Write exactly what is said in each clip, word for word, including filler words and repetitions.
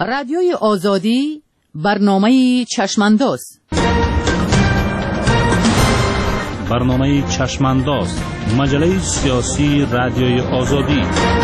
رادیوی آزادی برنامه چشمانداز برنامه چشمانداز مجله سیاسی رادیوی آزادی.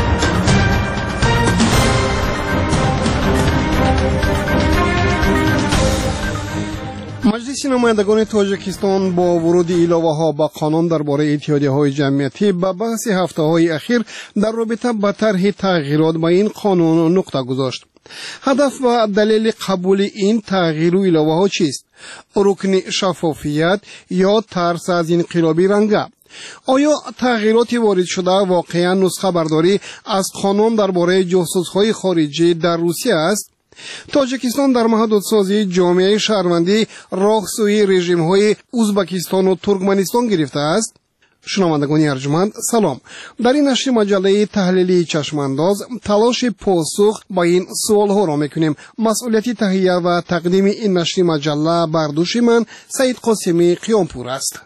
مجلس نمایندگان تاجیکستان با ورود ایلاوه‌ها به قانون درباره اتحادیه‌های جمعیتی به بحث هفته‌های اخیر در رابطه با طرح تغییرات به این قانون نقطه گذاشت. هدف و دلیل قبول این تغییر و ایلاوه‌ها چیست؟ رکن شفافیت یا ترس از انقلابی رنگه؟ آیا تغییرات وارد شده واقعا نسخه برداری از قانون درباره جاسوس‌های خارجی در روسیه است؟ تاجیکستان در محدودسازی جامعه شهروندی راه سوی رژیم‌های ازبکستان و ترکمنستان گرفته است. شنوندگان ارجمند سلام. در این نشر مجله تحلیلی چشمانداز تلاش پاسخ با این سوال‌ها را می‌کنیم. مسئولیت تهیه و تقدیم این نشر مجله بر دوش من سعید قاسمی قیامپور است.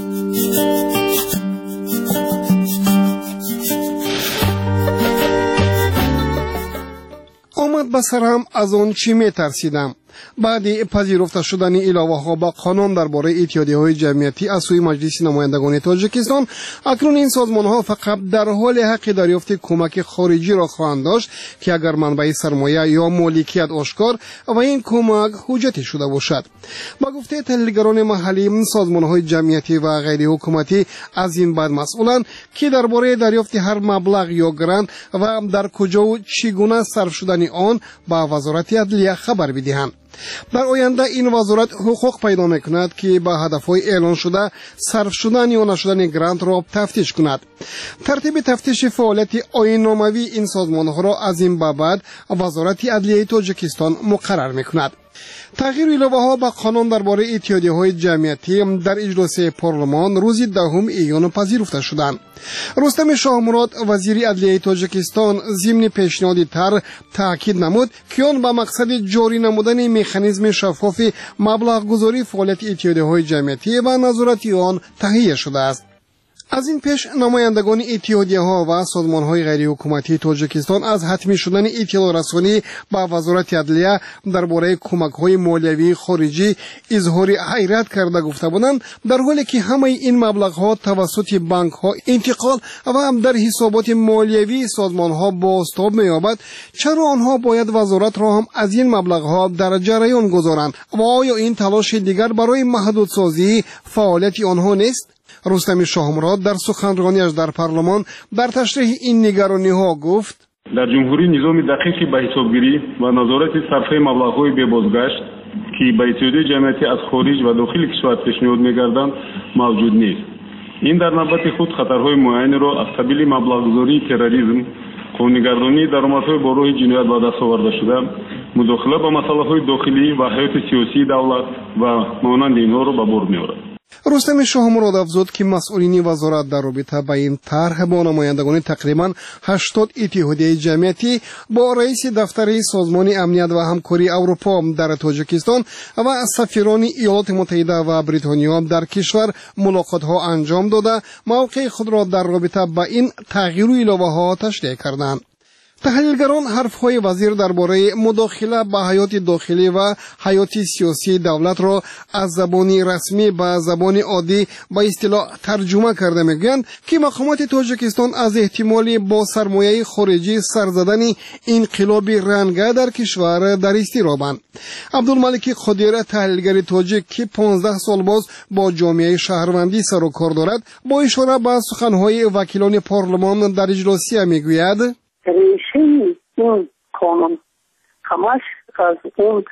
آمد به سرم از آن چی می ترسیدم. بعد پذیرفته شدن ایلاوه‌ها با قانون درباره اتحادیه‌های جمعیتی از سوی مجلس نمایندگان تاجیکستان، اکنون این سازمان‌ها فقط در حال حق دریافت کمک خارجی را خواهند داشت که اگر منبع سرمایه یا مالکیت آشکار و این کمک حجتی شده باشد. با گفته تحلیلگران محلی، سازمان‌های جمعیتی و غیر حکومتی از این بعد مسئولند که درباره دریافت هر مبلغ یا گرانت و در کجا و چگونه صرف شدن آن با وزارت عدلیه خبر بدهند. در آینده این وزارت حقوق پیدا میکند که به هدفهای اعلان شده صرف شدن یا نشدن گرانت را تفتیش کند. ترتیب تفتیش فعالیت آیین‌ناموی این سازمان‌ها را از این به بعد وزارت عدلیه تاجیکستان مقرر میکند. تغییر ایلاوه‌ها به قانون درباره اتحادیه‌های جمعیتی در اجلاس پارلمان روز دهم ایون پذیرفته شدند. رستم شاهمراد وزیر عدلیه تاجیکستان ضمن پیشنهاد طرح تاکید نمود که آن به مقصد جاری نمودن مکانیزم شفاف مبلغ گذاری فعالیت اتحادیه‌های جمعیتی و نظارت آن تهیه شده است. از این پیش نمایندگان اتحادیه‌ها و سازمان‌های غیر حکومتی تاجیکستان از حتمی شدن اطلاع رسانی به وزارت عدلیه درباره کمک‌های مالیوی خارجی اظهار حیرت کرده گفته بودند، در حالی که همه این مبلغ‌ها توسط بانک‌ها انتقال و هم در حسابات مالیوی سازمان‌ها بازتاب می‌یابد، چرا آنها باید وزارت را هم از این مبلغ‌ها در جریان گذارند و آیا این تلاش دیگر برای محدودسازی فعالیت آنها نیست؟ رستم شاهمراد در سخنرانیش در پارلمان در تشریح این نگرانی‌ها گفت: در جمهوری نظام دقیقی به حسابگیری و نظارت صرفه مبلغ‌های ببازگشت که به اتحادیه جمعیتی از خارج و داخل کشور پیشنهاد می‌گردند موجود نیست. این در نوبت خود خطرهای معینی را از قبیل مبلغ‌گذاری تروریسم، خونه‌گردانی درآمدهای با راه جنایت به دست آورده شده، مداخله به مسائل داخلی و حیات سیاسی دولت و مانند اینها را به بار می‌آورد. رستم شاهمراد افزود که مسئولین وزارت در رابطه با این طرح با نمایندگان تقریبا هشتاد اتحادیه جمعیتی با رئیس دفتر سازمان امنیت و همکاری اروپا در تاجیکستان و سفیران ایالات متحده و بریتانیا در کشور ملاقات‌ها انجام داده موقع خود را در رابطه با این تغییر و ایلاوه‌ها تشریح کردند. تحلیلگران حرفهای وزیر درباره مداخله به حیات داخلی و حیات سیاسی دولت را از زبان رسمی به زبان عادی به اصطلاح ترجمه کرده میگویند که مقامات تاجیکستان از احتمال با سرمایه خارجی سر زدن انقلاب رنگه در کشور در اضطرابند. عبدالملک قادر تحلیلگر تاجیک که پانزده سال باز با جامعه شهروندی سر و کار دارد با اشاره به سخنهای وکیلان پارلمان در اجلاسی میگوید: ریشه این قانون همش از اون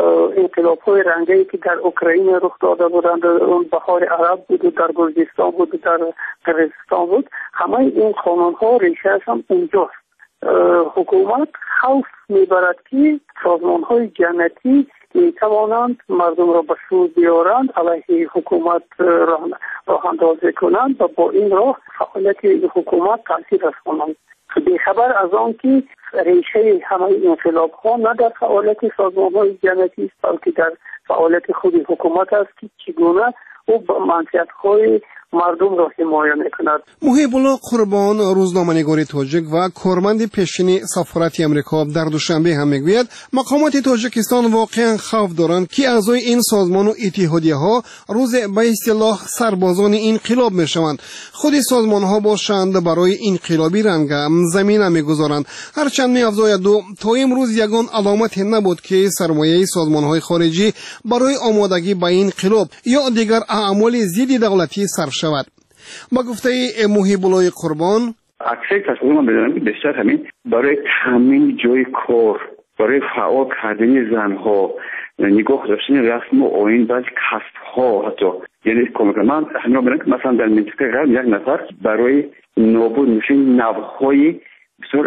انقلاب های رنگی که در اوکراین رخ داده بودند، اون بهار عرب بود و در گرجستان بود و در قرقیزستان بود، همه این قانون ها ریشهش هم اونجاست. حکومت خوف میبرد که سازمان های جمعیتی میتوانند مردم را به سود بیارند، علیه حکومت راه اندازی کنند و با این راه فعالیت حکومت تاثیر رسانند. بیخبر از آن که ریشه همه انقلاب ها نه در فعالیت سازمان های جمعیتی است، بلکه در فعالیت خود حکومت است که چگونه او با منفعت های مردم را حمایت میکند. محیب الله قربان، روزنامه‌نگار تاجیک و کارمند پیشین سفارت امریکا در دوشنبه هم میگوید مقامات تاجیکستان واقعا خوف دارند که اعضای این سازمان و اتحادیه‌ها روز به اصطلاح سربازان انقلاب میشوند. خود سازمان‌ها باشند برای انقلابی رنگ زمینه میگذارند. هرچند می‌افزاید دو تا امروز یگان علامت نبود که سرمایه سازمان‌های خارجی برای آمادگی به انقلاب یا دیگر اعمال ضد دولتی صرف شود. با گفته محیب الله قربان، اکثر تصمیم من بدانم که بیشتر همین برای تامین جای کار، برای فعال کردن زنها، نگاه داشتن رسم و آیین بعض کسب‌ها، حتی یعنی کمک من همین بدانم که مثلا در منطقه غرب یک نفر برای نابود میشن نوهای بسیار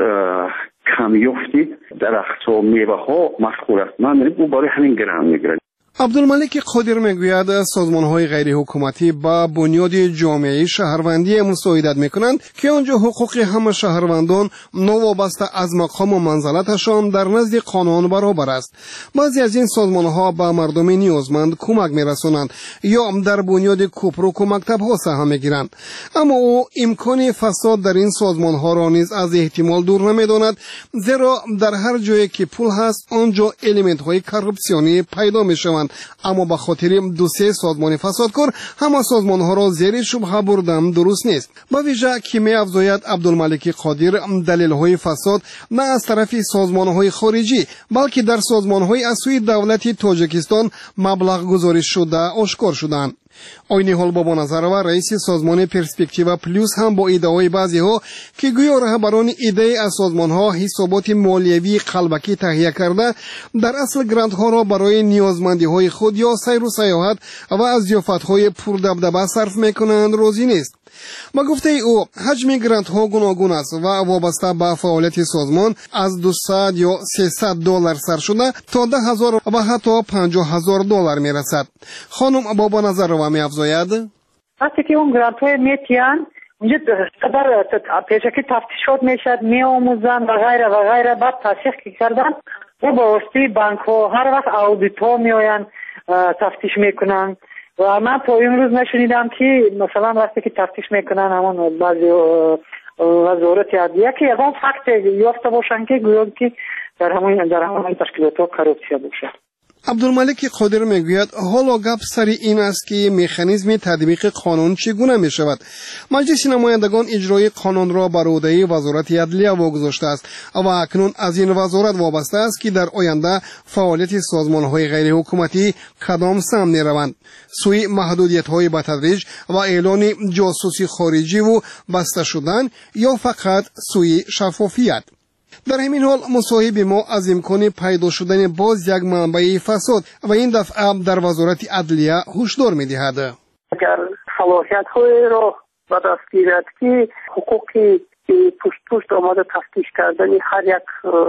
کمیافتی درخت‌ها، میوه‌ها مشغول است. من میگم او برای همین گرم میگیرد. عبدالملک قادر میگوید سازمان‌های غیر حکومتی با بنیاد جامعه شهروندی مساعدت میکنند که آنجا حقوق همه شهروندان نوابسته از مقام و منزلتشان در نزد قانون برابر است. بعضی از این سازمان‌ها با مردم نیازمند کمک میرسانند یا در بنیاد کوپروک و مکتب‌ها سهم میگیرند، اما او امکان فساد در این سازمان‌ها را نیز از احتمال دور نمیداند، زیرا در هر جایی که پول هست آنجا الیمنت‌های کارپسیونی پیدا میشوند. اما به خاطر دو سه سازمان فسادکار همه سازمان‌ها را زیر شبهه بردن درست نیست. با ویژه که می‌افزاید عبدالملک قادر دلیل‌های فساد نه از طرف سازمان‌های خارجی بلکه در سازمان‌های از سوی دولت تاجیکستان مبلغ گذاری شده آشکار شدند. آینی حال بابا نظر و رئیس سازمان پرسپکتیو پلوس هم با ایده‌های بعضی‌ها که گویا رهبران ایده از سازمان‌ها حسابات مالیوی قلبکی تهیه کرده در اصل گرانت‌ها را برای نیازمندی‌های خود یا سیر و سیاحت و از ضیافت‌های پردبدبه صرف می‌کنند راضی نیست. با گفته او حجم گرانت ها گوناگون است و وابسته به فعالیت سازمان از دویست یا سیصد دلار سر شده تا ده هزار و حتی پنجاه هزار دلار می رسد. خانم بابا نظر رو می افزاید وقتی که اون گرانت های میتین اونجا قدر پیشکی تفتیشات میشد، می آموزن و غیره و غیره، بعد تصدیق کردن و با واسطه بانک ها هر وقت آودیت ها می آین تفتیش میکنن و من تا امروز نشنیدم که مثلا وقتی که تفتیش میکنن همون بعضی وزارت عدلیه که یکان فکت یافته باشن که گویا که در همون در همون تشکیلات ها کاروپسیا باشه. عبدالملک قادر میگوید حالا گپ سر این است که مکانیزم تطبیق قانون چگونه می شود. مجلس نمایندگان اجرای قانون را بر عهده وزارت عدلیه واگذاشته است و اکنون از این وزارت وابسته است که در آینده فعالیت سازمان‌های غیر حکومتی کدام سمت می‌روند، سوی محدودیت‌های به تدریج و اعلان جاسوسی خارجی و بسته شدن یا فقط سوی شفافیت. در همین حال مصاحب ما از امکان پیدا شدن باز یک منبع فساد و این دفعه در وزارت عدلیه هشدار می‌دهد. اگر صلاحیت‌های را به دست گیرد که حقوقی پشت پشت آمده تفتیش کردن هر یک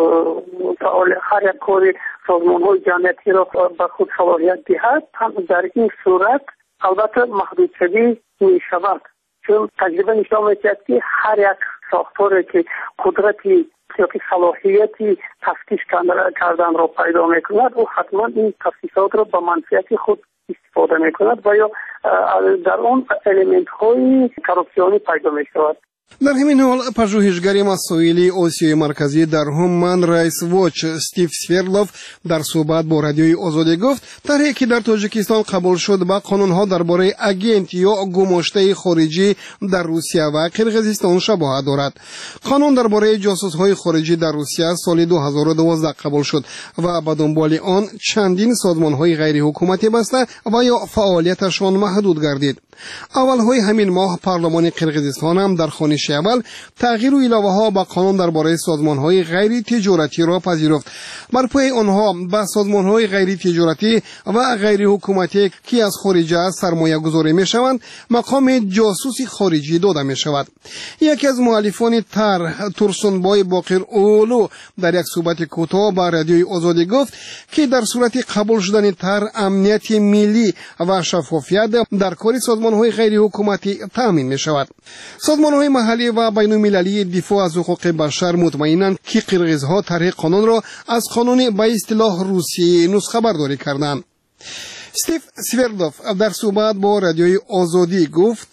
فعال هر یک کار سازمان‌های جمعیتی را به خود صلاحیت دهد، هم در این صورت البته محدود شدی می‌شود، چون تجربه نشان می‌دهد که هر یک ساختاری که قدرتی یا که صلاحیتی تفتیش کردن را پیدا میکند او حتما این تفتیشات را به منفعت خود استفاده میکند و یا در اون الیمنت های کاروپسیونی پیدا میشود. در همین حال پژوهشگر مسائل آسیای مرکزی در هومن رایتس واچ استیو سویردلوف در صحبت با رادیوی آزادی گفت طرحی که در تاجیکستان قبول شد با قانون‌ها درباره اگنت یا گماشته خارجی در روسیه و قرقیزستان شباهت دارد. قانون درباره جاسوس‌های خارجی در روسیه سال دو هزار و دوازده قبول شد و به دنبال آن چندین سازمان‌های غیر حکومتی بسته و یا فعالیتشان محدود گردید. اولهای همین ماه پارلمان قرقیزستان هم در خوانش اول تغییر و علاوه‌ها به قانون درباره سازمان‌های غیر تجارتی را پذیرفت. بر پای آنها به سازمان‌های غیر تجارتی و غیر حکومتی که از خارج سرمایه گذاری می‌شوند مقام جاسوسی خارجی داده می‌شود. یکی از مؤلفان طرح تورسونبای باقر اولو در یک صحبت کوتاه با رادیوی آزادی گفت که در صورت قبول شدن طرح امنیت ملی و شفافیت در کار سازمان‌های غیر حکومتی تامین می‌شود. سازمان‌های محلی و بین‌المللی دفاع از حقوق بشر مطمئنند که قرقیزها طرح قانون را از قانون به اصطلاح روسی نسخه برداری کردند. استیو سویردلوف در صحبت با رادیوی آزادی گفت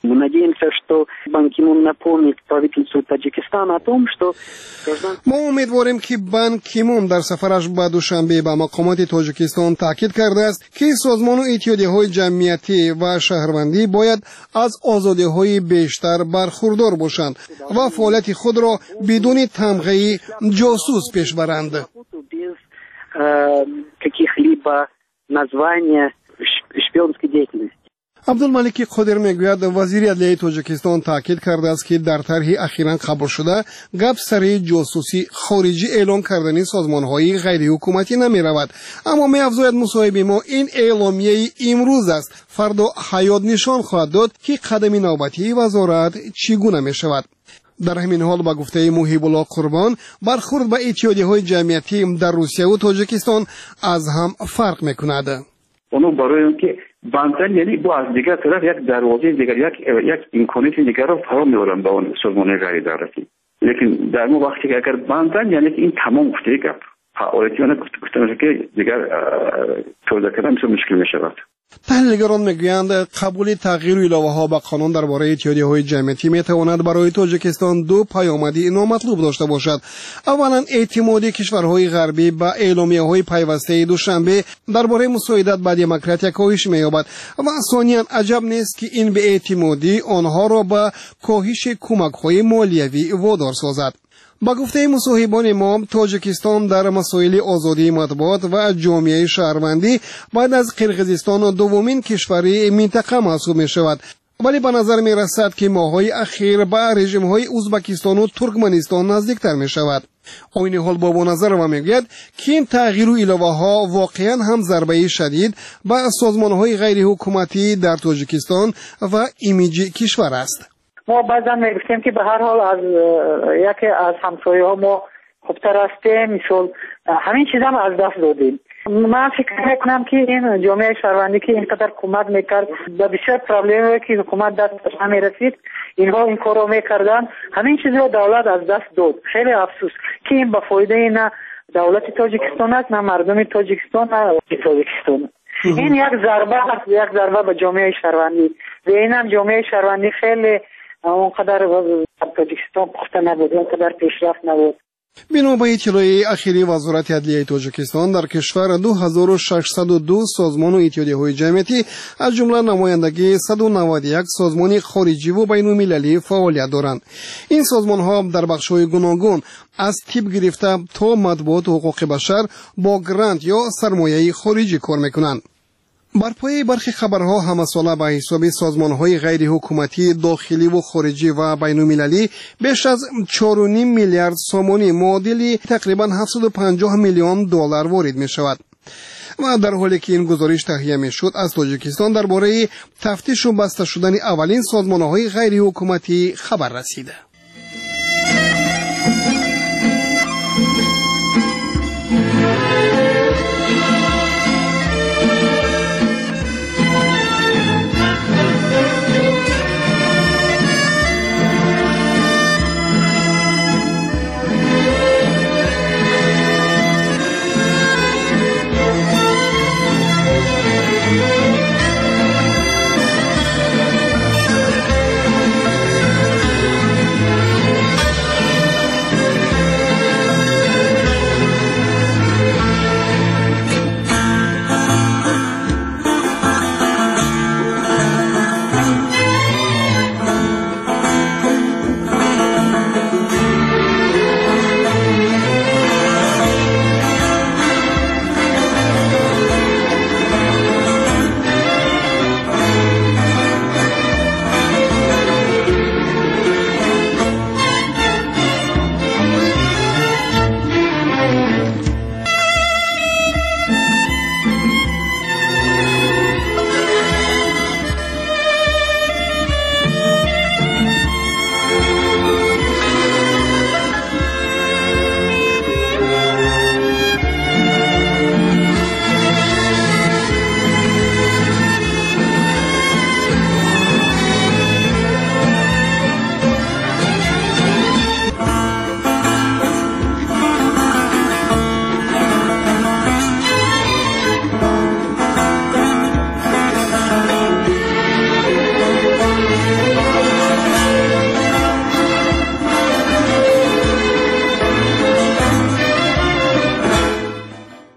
Надеемся, что Бан Ки Мун напомнит правительству Таджикистана о том, что ما امیدواریم که بان کی مون در سفرش به دوشنبه به مقامات تاجیکستان تاکید کرده است که سازمان و اتحادیه‌های جمعیتی و شهروندی باید از آزادی‌های بیشتر برخوردار باشند و فعالیت خود را بدون تمغه جاسوس پیش برند. каких-либо названия шпионской деятельности. عبدالملک قادر میگوید وزیر عدلیه تاجیکستان تاکید کرده است که در طرح اخیراً قبول شده گپ سر جاسوسی خارجی اعلام کردن سازمان‌های غیر حکومتی نمی رود، اما می افزاید مصاحبه ما این اعلامیه امروز است، فردا حیات نشان خواهد داد که قدم نوبتی وزارت چگونه می شود. در همین حال با گفته محیب الله قربان برخورد به اتحادیه‌های جمعیتی در روسیه و تاجیکستان از هم فرق می‌کند. اونو برای اینکه بندن یعنی با از دیگر طرف یک دروازه دیگر یک یک امکانات دیگر رو فراهم می‌آورن به اون سازمان غیر دولتی. لیکن در اون وقتی که اگر بندن یعنی این تمام گفته گپ فعالیتونه گفتن که دیگر توضیح کردن مشکل می‌شود. تحلیلگران میگویند قبول تغییر الهه‌ها به قانون درباره اتحادیه‌های جمعیتی میتواند برای تاجیکستان دو پیامد نامطلوب داشته باشد. اولا اعتماد کشورهای غربی به اعلامیه‌های پیوسته دوشنبه درباره مساعدت به دموکراسی کاهش می‌یابد و ثانیاً عجب نیست که این به اعتمادی آنها را به کاهش کمک‌های مالیوی وادار سازد. با گفته مصاحبان ما تاجیکستان در مسائل آزادی مطبوعات و جامعه شهروندی بعد از قرقیزستان دومین کشور منطقه محسوب می شود، ولی به نظر می رسد که ماه‌های اخیر به رژیم های ازبکستان و ترکمنستان نزدیکتر می شود. آین حال با نظر و میگوید که این تغییر و الهه ها واقعا هم ضربه شدید به سازمان های غیر حکومتی در تاجیکستان و ایمیج کشور است. ما بعضا میگفتیم که به هر حال از یکی از همسایه ها ما خوبتر هستیم، مثل همین چیز هم از دست دادیم. من فکر میکنم که این جامعه شهروندی که اینقدر کمک میکرد به بسیار پرابلمی که حکومت دستش نمیرسید، اینها این کار رو میکردن، همین چیز رو دولت از دست داد. خیلی افسوس که این به فایده نه دولت تاجیکستان است، نه مردم تاجیکستان، نه تاجیکستان. این یک ضربه است، یک ضربه به جامعه شهروندی. و اینم جامعه شهروندی خیلی اونقدر تاجیکستان پخته نبود، اونقدر پیشرفت نبود. بنا به اطلاع اخیری وزارت عدلیه تاجیکستان در کشور دو هزار و ششصد و دو سازمان و اتحادیه‌های جمعیتی از جمله نمایندگی صد و نود و یک سازمان خارجی و بین‌المللی فعالیت دارند. این سازمان‌ها در بخش‌های گوناگون از تیپ گرفته تا مطبوعات و حقوق بشر با گرانت یا سرمایه خارجی کار می‌کنند. بر پایه برخی خبرها همساله به حساب سازمان‌های غیر حکومتی داخلی و خارجی و بین‌المللی بیش از چهار و نیم میلیارد سومانی معادل تقریباً هفتصد و پنجاه میلیون دلار وارد می‌شود. و در حالی که این گزارش تهیه می‌شد از تاجیکستان درباره تفتیش و بسته شدن اولین سازمان‌های غیر حکومتی خبر رسیده.